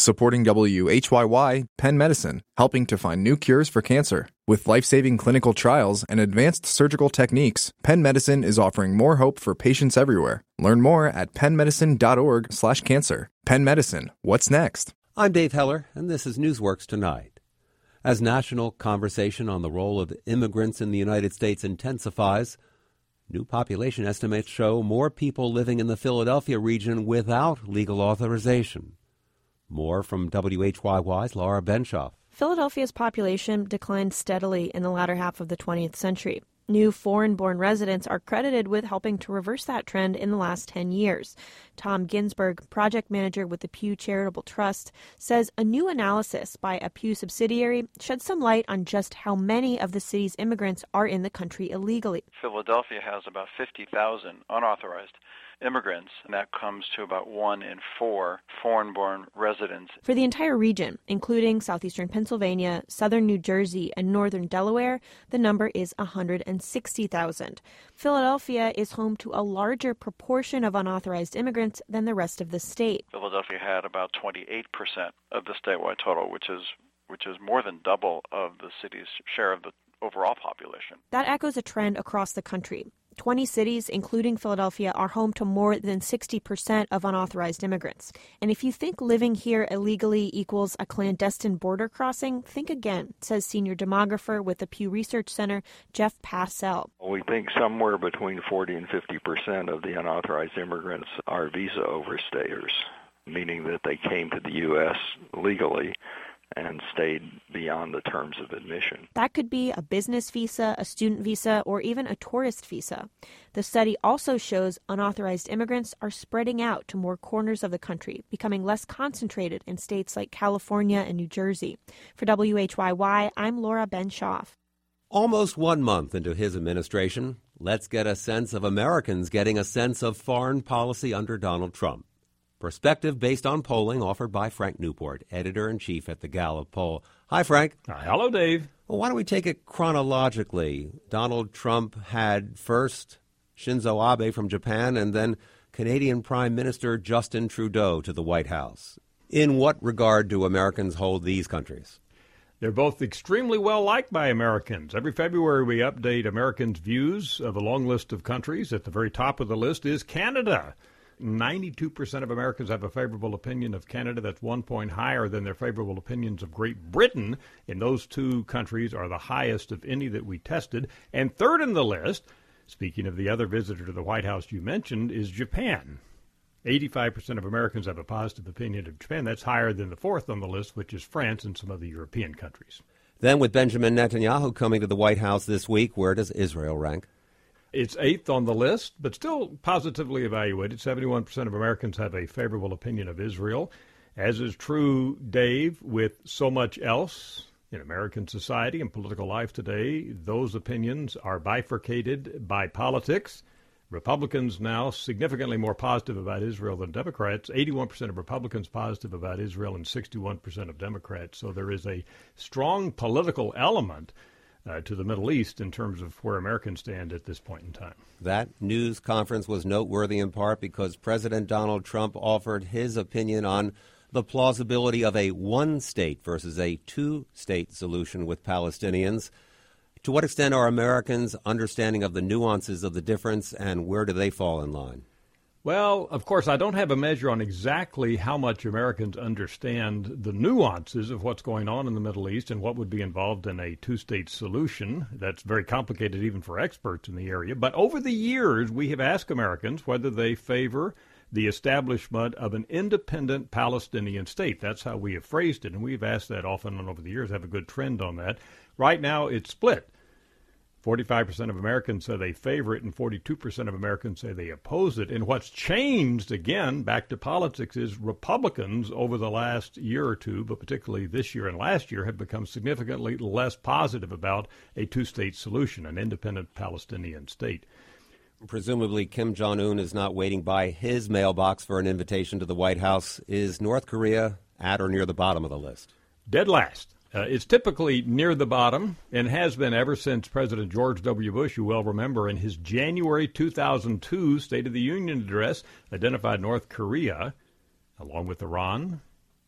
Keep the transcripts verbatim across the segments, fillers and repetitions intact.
Supporting W H Y Y, Penn Medicine, helping to find new cures for cancer. With life-saving clinical trials and advanced surgical techniques, Penn Medicine is offering more hope for patients everywhere. Learn more at pennmedicine.org slash cancer. Penn Medicine, what's next? I'm Dave Heller, and this is Newsworks Tonight. As national conversation on the role of immigrants in the United States intensifies, new population estimates show more people living in the Philadelphia region without legal authorization. More from W H Y Y's Laura Benshoff. Philadelphia's population declined steadily in the latter half of the twentieth century. New foreign-born residents are credited with helping to reverse that trend in the last ten years. Tom Ginsberg, project manager with the Pew Charitable Trust, says a new analysis by a Pew subsidiary sheds some light on just how many of the city's immigrants are in the country illegally. Philadelphia has about fifty thousand unauthorized immigrants, and that comes to about one in four foreign-born residents. For the entire region, including southeastern Pennsylvania, southern New Jersey, and northern Delaware, the number is one hundred sixty thousand. Philadelphia is home to a larger proportion of unauthorized immigrants than the rest of the state. Philadelphia had about twenty-eight percent of the statewide total, which is which is more than double of the city's share of the overall population. That echoes a trend across the country. twenty cities, including Philadelphia, are home to more than sixty percent of unauthorized immigrants. And if you think living here illegally equals a clandestine border crossing, think again, says senior demographer with the Pew Research Center, Jeff Passell. We think somewhere between forty and fifty percent of the unauthorized immigrants are visa overstayers, meaning that they came to the U S legally and stayed beyond the terms of admission. That could be a business visa, a student visa, or even a tourist visa. The study also shows unauthorized immigrants are spreading out to more corners of the country, becoming less concentrated in states like California and New Jersey. For W H Y Y, I'm Laura Benshoff. Almost one month into his administration, let's get a sense of Americans getting a sense of foreign policy under Donald Trump. Perspective based on polling offered by Frank Newport, editor-in-chief at the Gallup poll. Hi, Frank. Uh, hello, Dave. Well, why don't we take it chronologically? Donald Trump had first Shinzo Abe from Japan and then Canadian Prime Minister Justin Trudeau to the White House. In what regard do Americans hold these countries? They're both extremely well liked by Americans. Every February we update Americans' views of a long list of countries. At the very top of the list is Canada. ninety-two percent of Americans have a favorable opinion of Canada. That's one point higher than their favorable opinions of Great Britain. And those two countries are the highest of any that we tested. And third in the list, speaking of the other visitor to the White House you mentioned, is Japan. eighty-five percent of Americans have a positive opinion of Japan. That's higher than the fourth on the list, which is France and some other European countries. Then with Benjamin Netanyahu coming to the White House this week, where does Israel rank? It's eighth on the list, but still positively evaluated. seventy-one percent of Americans have a favorable opinion of Israel, as is true, Dave, with so much else in American society and political life today. Those opinions are bifurcated by politics. Republicans now significantly more positive about Israel than Democrats. eighty-one percent of Republicans positive about Israel and sixty-one percent of Democrats. So there is a strong political element Uh, to the Middle East in terms of where Americans stand at this point in time. That news conference was noteworthy in part because President Donald Trump offered his opinion on the plausibility of a one-state versus a two-state solution with Palestinians. To what extent are Americans understanding of the nuances of the difference, and where do they fall in line? Well, of course, I don't have a measure on exactly how much Americans understand the nuances of what's going on in the Middle East and what would be involved in a two-state solution. That's very complicated even for experts in the area. But over the years, we have asked Americans whether they favor the establishment of an independent Palestinian state. That's how we have phrased it, and we've asked that often and over the years, have a good trend on that. Right now, it's split. forty-five percent of Americans say they favor it, and forty-two percent of Americans say they oppose it. And what's changed, again, back to politics, is Republicans over the last year or two, but particularly this year and last year, have become significantly less positive about a two-state solution, an independent Palestinian state. Presumably, Kim Jong-un is not waiting by his mailbox for an invitation to the White House. Is North Korea at or near the bottom of the list? Dead last. Uh, it's typically near the bottom and has been ever since President George W. Bush, you well remember, in his January two thousand two State of the Union address, identified North Korea, along with Iran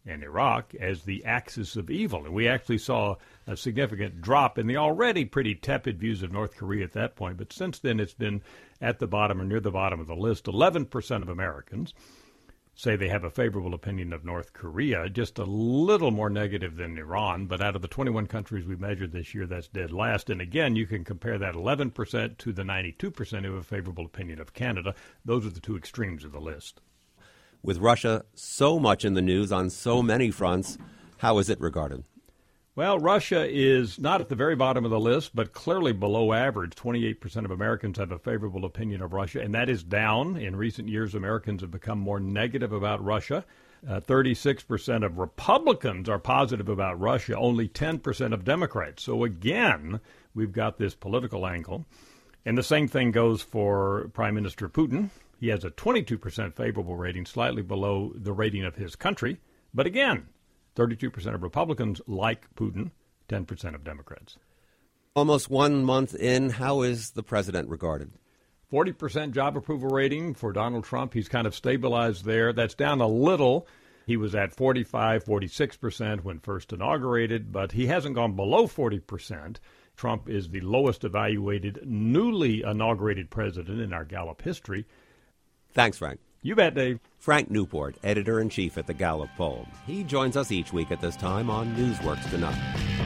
and Iraq as the axis of evil. And we actually saw a significant drop in the already pretty tepid views of North Korea at that point. But since then, it's been at the bottom or near the bottom of the list. eleven percent of Americans say they have a favorable opinion of North Korea, just a little more negative than Iran. But out of the twenty-one countries we measured this year, that's dead last. And again, you can compare that eleven percent to the ninety-two percent who have a favorable opinion of Canada. Those are the two extremes of the list. With Russia so much in the news on so many fronts, how is it regarded? Well, Russia is not at the very bottom of the list, but clearly below average. twenty-eight percent of Americans have a favorable opinion of Russia, and that is down. In recent years, Americans have become more negative about Russia. Uh, thirty-six percent of Republicans are positive about Russia, only ten percent of Democrats. So again, we've got this political angle. And the same thing goes for Prime Minister Putin. He has a twenty-two percent favorable rating, slightly below the rating of his country. But again, thirty-two percent of Republicans like Putin, ten percent of Democrats. Almost one month in, how is the president regarded? forty percent job approval rating for Donald Trump. He's kind of stabilized there. That's down a little. He was at forty-five, forty-six percent when first inaugurated, but he hasn't gone below forty percent. Trump is the lowest evaluated newly inaugurated president in our Gallup history. Thanks, Frank. You bet, Dave. Frank Newport, editor-in-chief at the Gallup poll. He joins us each week at this time on Newsworks Tonight.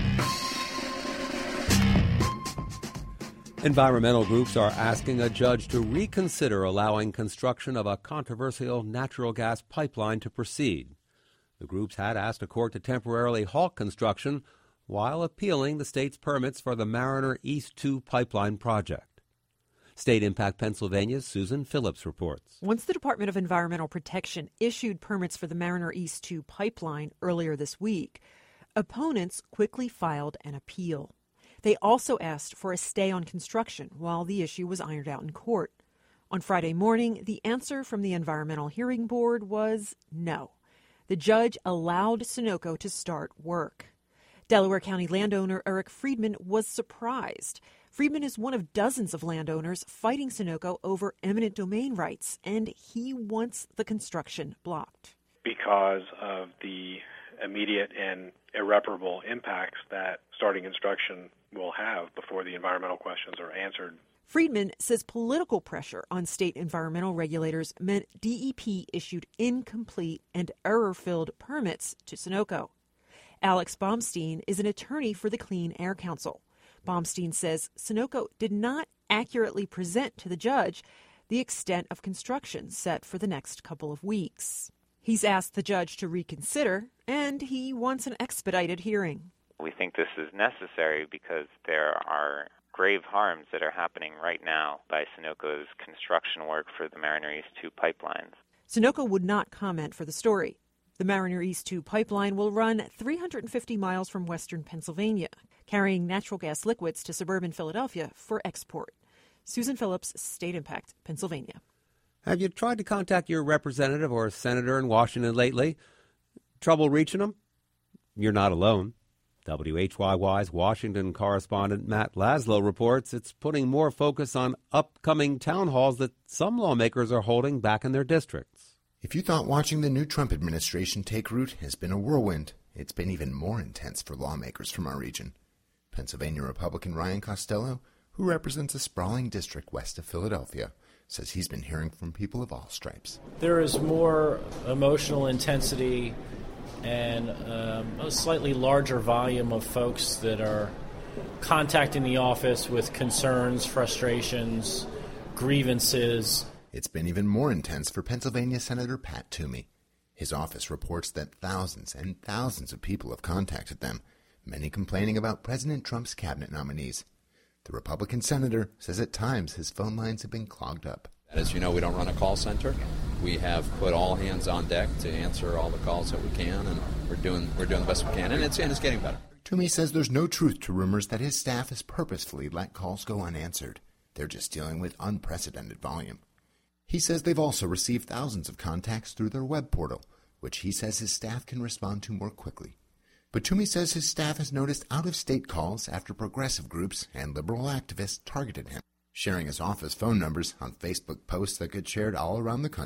Environmental groups are asking a judge to reconsider allowing construction of a controversial natural gas pipeline to proceed. The groups had asked a court to temporarily halt construction while appealing the state's permits for the Mariner East two pipeline project. State Impact Pennsylvania's Susan Phillips reports. Once the Department of Environmental Protection issued permits for the Mariner East two pipeline earlier this week, opponents quickly filed an appeal. They also asked for a stay on construction while the issue was ironed out in court. On Friday morning, the answer from the Environmental Hearing Board was no. The judge allowed Sunoco to start work. Delaware County landowner Eric Friedman was surprised. Friedman is one of dozens of landowners fighting Sunoco over eminent domain rights, and he wants the construction blocked. Because of the immediate and irreparable impacts that starting construction will have before the environmental questions are answered. Friedman says political pressure on state environmental regulators meant D E P issued incomplete and error-filled permits to Sunoco. Alex Baumstein is an attorney for the Clean Air Council. Baumstein says Sunoco did not accurately present to the judge the extent of construction set for the next couple of weeks. He's asked the judge to reconsider, and he wants an expedited hearing. We think this is necessary because there are grave harms that are happening right now by Sunoco's construction work for the Mariner East two pipelines. Sunoco would not comment for the story. The Mariner East two pipeline will run three hundred fifty miles from western Pennsylvania, carrying natural gas liquids to suburban Philadelphia for export. Susan Phillips, State Impact, Pennsylvania. Have you tried to contact your representative or senator in Washington lately? Trouble reaching them? You're not alone. W H Y Y's Washington correspondent Matt Laszlo reports it's putting more focus on upcoming town halls that some lawmakers are holding back in their districts. If you thought watching the new Trump administration take root has been a whirlwind, it's been even more intense for lawmakers from our region. Pennsylvania Republican Ryan Costello, who represents a sprawling district west of Philadelphia, says he's been hearing from people of all stripes. There is more emotional intensity and um, a slightly larger volume of folks that are contacting the office with concerns, frustrations, grievances. It's been even more intense for Pennsylvania Senator Pat Toomey. His office reports that thousands and thousands of people have contacted them, many complaining about President Trump's cabinet nominees. The Republican senator says at times his phone lines have been clogged up. As you know, we don't run a call center. We have put all hands on deck to answer all the calls that we can, and we're doing we're doing the best we can, and it's, and it's getting better. Toomey says there's no truth to rumors that his staff has purposefully let calls go unanswered. They're just dealing with unprecedented volume. He says they've also received thousands of contacts through their web portal, which he says his staff can respond to more quickly. But Toomey says his staff has noticed out-of-state calls after progressive groups and liberal activists targeted him, sharing his office phone numbers on Facebook posts that get shared all around the country.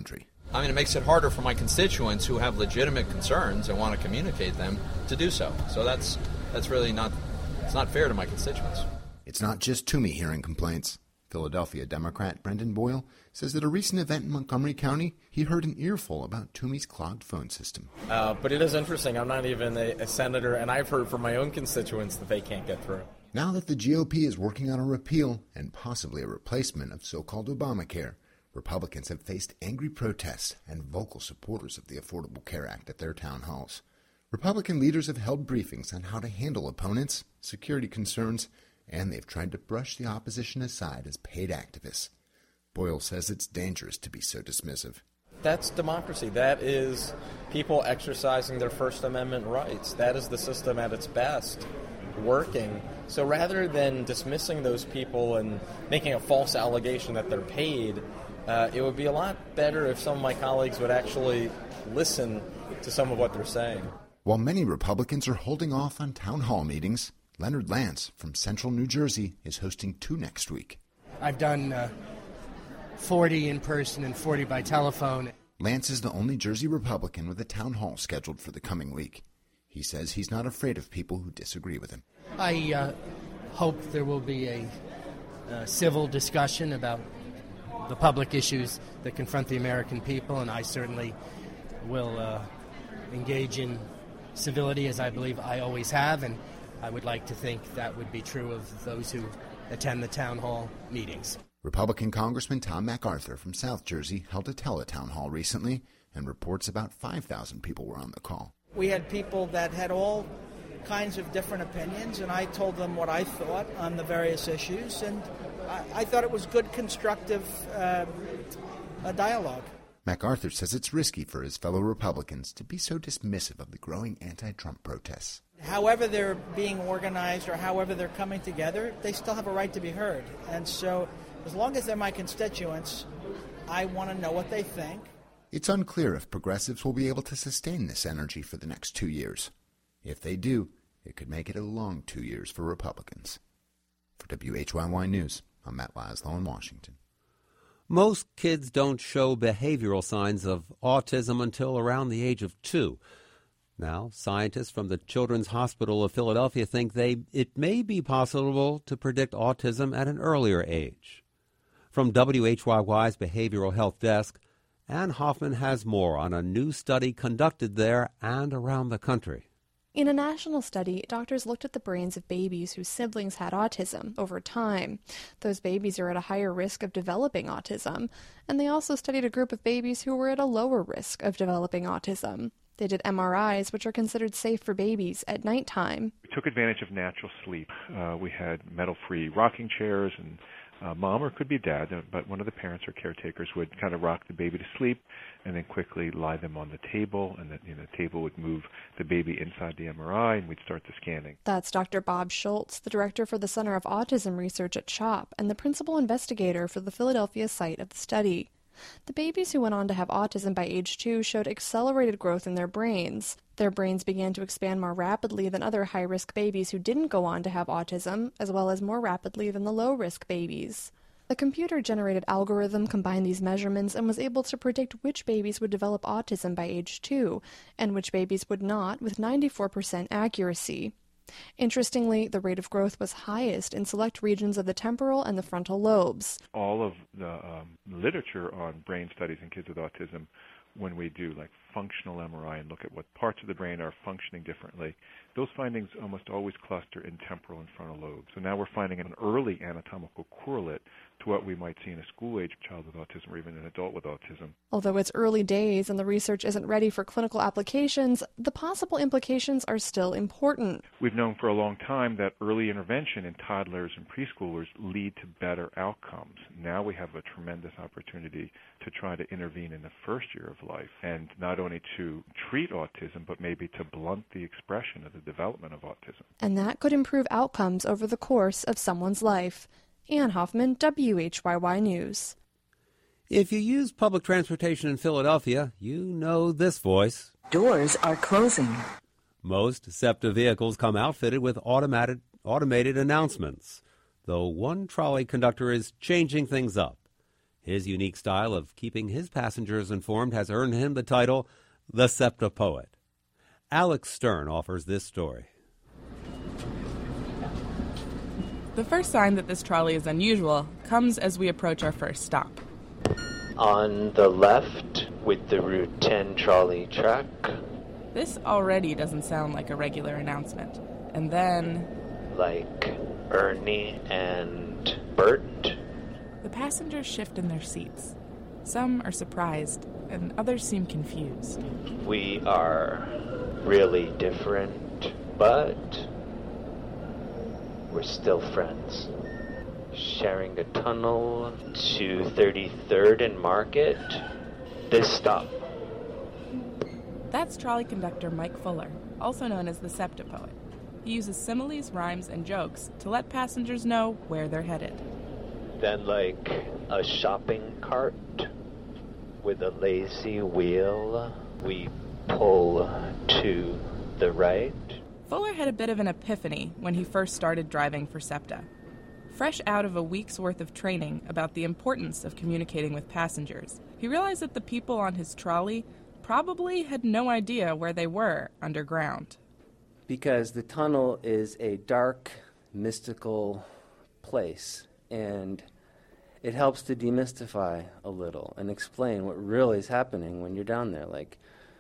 I mean, it makes it harder for my constituents who have legitimate concerns and want to communicate them to do so. So that's that's really not, it's not fair to my constituents. It's not just Toomey hearing complaints. Philadelphia Democrat Brendan Boyle says at a recent event in Montgomery County, he heard an earful about Toomey's clogged phone system. Uh, but it is interesting. I'm not even a, a senator, and I've heard from my own constituents that they can't get through. Now that the G O P is working on a repeal and possibly a replacement of so-called Obamacare, Republicans have faced angry protests and vocal supporters of the Affordable Care Act at their town halls. Republican leaders have held briefings on how to handle opponents, security concerns, and they've tried to brush the opposition aside as paid activists. Boyle says it's dangerous to be so dismissive. That's democracy. That is people exercising their First Amendment rights. That is the system at its best, working. So rather than dismissing those people and making a false allegation that they're paid, uh, it would be a lot better if some of my colleagues would actually listen to some of what they're saying. While many Republicans are holding off on town hall meetings, Leonard Lance from Central New Jersey is hosting two next week. I've done uh, forty in person and forty by telephone. Lance is the only Jersey Republican with a town hall scheduled for the coming week. He says he's not afraid of people who disagree with him. I uh, hope there will be a uh, civil discussion about the public issues that confront the American people, and I certainly will uh, engage in civility, as I believe I always have, and I would like to think that would be true of those who attend the town hall meetings. Republican Congressman Tom MacArthur from South Jersey held a teletown hall recently, and reports about five thousand people were on the call. We had people that had all kinds of different opinions, and I told them what I thought on the various issues, and I, I thought it was good, constructive uh, uh, dialogue. MacArthur says it's risky for his fellow Republicans to be so dismissive of the growing anti-Trump protests. However they're being organized or however they're coming together, they still have a right to be heard. And so as long as they're my constituents, I want to know what they think. It's unclear if progressives will be able to sustain this energy for the next two years. If they do, it could make it a long two years for Republicans. For W H Y Y News, I'm Matt Laszlo in Washington. Most kids don't show behavioral signs of autism until around the age of two. Now, scientists from the Children's Hospital of Philadelphia think they it may be possible to predict autism at an earlier age. From W H Y Y's Behavioral Health Desk, Ann Hoffman has more on a new study conducted there and around the country. In a national study, doctors looked at the brains of babies whose siblings had autism over time. Those babies are at a higher risk of developing autism, and they also studied a group of babies who were at a lower risk of developing autism. They did M R Is, which are considered safe for babies, at nighttime. We took advantage of natural sleep. Uh, we had metal-free rocking chairs, and uh, mom, or it could be dad, but one of the parents or caretakers would kind of rock the baby to sleep and then quickly lie them on the table, and the, you know, the table would move the baby inside the M R I, and we'd start the scanning. That's Doctor Bob Schultz, the director for the Center of Autism Research at CHOP and the principal investigator for the Philadelphia site of the study. The babies who went on to have autism by age two showed accelerated growth in their brains. Their brains began to expand more rapidly than other high-risk babies who didn't go on to have autism, as well as more rapidly than the low-risk babies. The computer-generated algorithm combined these measurements and was able to predict which babies would develop autism by age two, and which babies would not, with ninety-four percent accuracy. Interestingly, the rate of growth was highest in select regions of the temporal and the frontal lobes. All of the um, literature on brain studies in kids with autism, when we do like functional M R I and look at what parts of the brain are functioning differently, those findings almost always cluster in temporal and frontal lobes. So now we're finding an early anatomical correlate to what we might see in a school-age child with autism or even an adult with autism. Although it's early days and the research isn't ready for clinical applications, the possible implications are still important. We've known for a long time that early intervention in toddlers and preschoolers lead to better outcomes. Now we have a tremendous opportunity to try to intervene in the first year of life, and not only to treat autism, but maybe to blunt the expression of the development of autism. And that could improve outcomes over the course of someone's life. Ann Hoffman, W H Y Y News. If you use public transportation in Philadelphia, you know this voice. Doors are closing. Most SEPTA vehicles come outfitted with automated, automated announcements, though one trolley conductor is changing things up. His unique style of keeping his passengers informed has earned him the title the SEPTA Poet. Alex Stern offers this story. The first sign that this trolley is unusual comes as we approach our first stop. On the left, with the Route ten trolley track. This already doesn't sound like a regular announcement. And then... like Ernie and Bert. The passengers shift in their seats. Some are surprised, and others seem confused. We are really different, but we're still friends. Sharing a tunnel to thirty-third and Market. This stop. That's trolley conductor Mike Fuller, also known as the SEPTA Poet. He uses similes, rhymes, and jokes to let passengers know where they're headed. Then like a shopping cart with a lazy wheel, we pull to the right. Fuller had a bit of an epiphany when he first started driving for SEPTA. Fresh out of a week's worth of training about the importance of communicating with passengers, he realized that the people on his trolley probably had no idea where they were underground. Because the tunnel is a dark, mystical place, and it helps to demystify a little and explain what really is happening when you're down there. Like,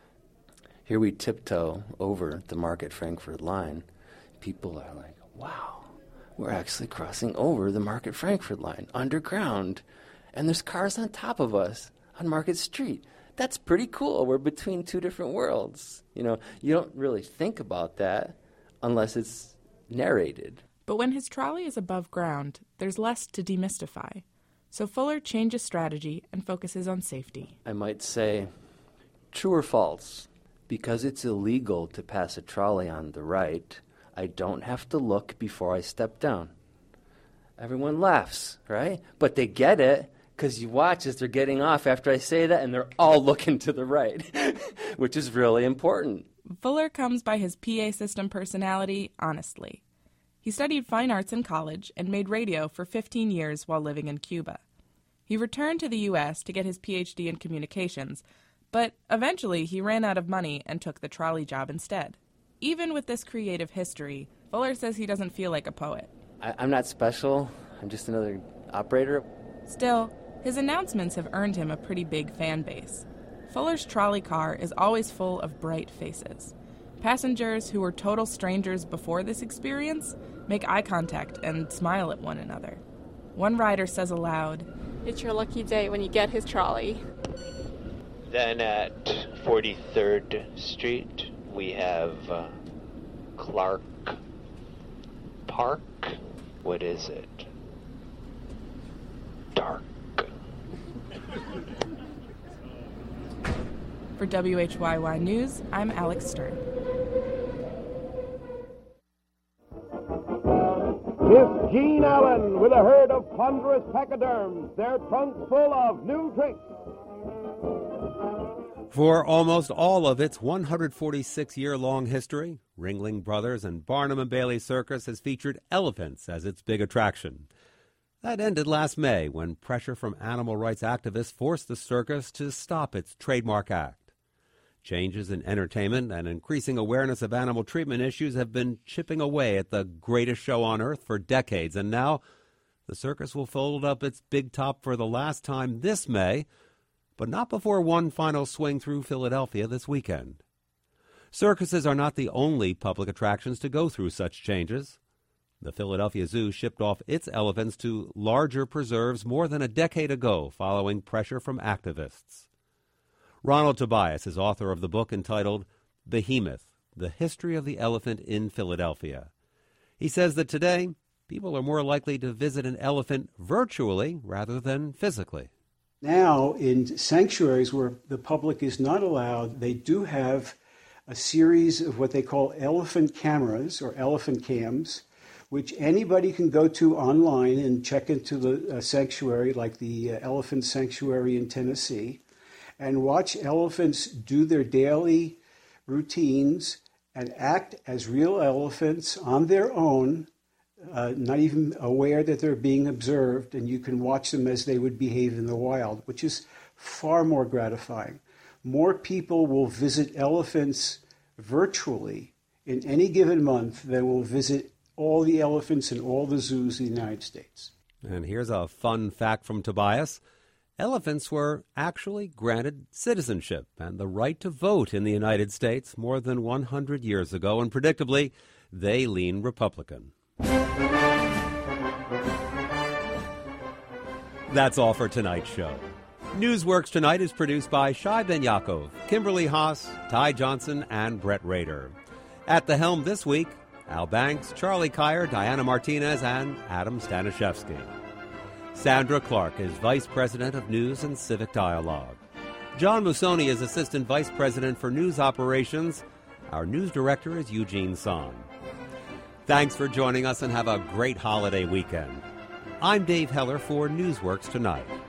here we tiptoe over the Market Frankfurt line. People are like, wow, we're actually crossing over the Market Frankfurt line underground, and there's cars on top of us on Market Street. That's pretty cool. We're between two different worlds. You know, you don't really think about that unless it's narrated. But when his trolley is above ground, there's less to demystify. So Fuller changes strategy and focuses on safety. I might say, true or false, because it's illegal to pass a trolley on the right, I don't have to look before I step down. Everyone laughs, right? But they get it because you watch as they're getting off after I say that, and they're all looking to the right, which is really important. Fuller comes by his P A system personality honestly. He studied fine arts in college and made radio for fifteen years while living in Cuba. He returned to the U S to get his P H D in communications, but eventually he ran out of money and took the trolley job instead. Even with this creative history, Fuller says he doesn't feel like a poet. I, I'm not special. I'm just another operator. Still, his announcements have earned him a pretty big fan base. Fuller's trolley car is always full of bright faces. Passengers who were total strangers before this experience make eye contact and smile at one another. One rider says aloud, "It's your lucky day when you get his trolley." Then at forty-third Street, we have uh, Clark Park. What is it? Dark. For W H Y Y News, I'm Alex Stern. Miss Jean Allen with a herd of ponderous pachyderms, their trunks full of new drinks. For almost all of its one hundred forty-six year long history, Ringling Brothers and Barnum and Bailey Circus has featured elephants as its big attraction. That ended last May when pressure from animal rights activists forced the circus to stop its trademark act. Changes in entertainment and increasing awareness of animal treatment issues have been chipping away at the greatest show on earth for decades, and now the circus will fold up its big top for the last time this May, but not before one final swing through Philadelphia this weekend. Circuses are not the only public attractions to go through such changes. The Philadelphia Zoo shipped off its elephants to larger preserves more than a decade ago following pressure from activists. Ronald Tobias is author of the book entitled Behemoth, The History of the Elephant in Philadelphia. He says that today, people are more likely to visit an elephant virtually rather than physically. Now, in sanctuaries where the public is not allowed, they do have a series of what they call elephant cameras or elephant cams, which anybody can go to online and check into the uh, sanctuary, like the uh, Elephant Sanctuary in Tennessee, and watch elephants do their daily routines and act as real elephants on their own uh, not even aware that they're being observed, and you can watch them as they would behave in the wild, which is far more gratifying. More people will visit elephants virtually in any given month than will visit all the elephants in all the zoos in the United States. And here's a fun fact from Tobias. Elephants were actually granted citizenship and the right to vote in the United States more than one hundred years ago, and predictably, they lean Republican. That's all for tonight's show. Newsworks Tonight is produced by Shai Ben Yaakov, Kimberly Haas, Ty Johnson, and Brett Rader. At the helm this week, Al Banks, Charlie Kyer, Diana Martinez, and Adam Stanishevsky. Sandra Clark is Vice President of News and Civic Dialogue. John Musoni is Assistant Vice President for News Operations. Our news director is Eugene Son. Thanks for joining us and have a great holiday weekend. I'm Dave Heller for Newsworks Tonight.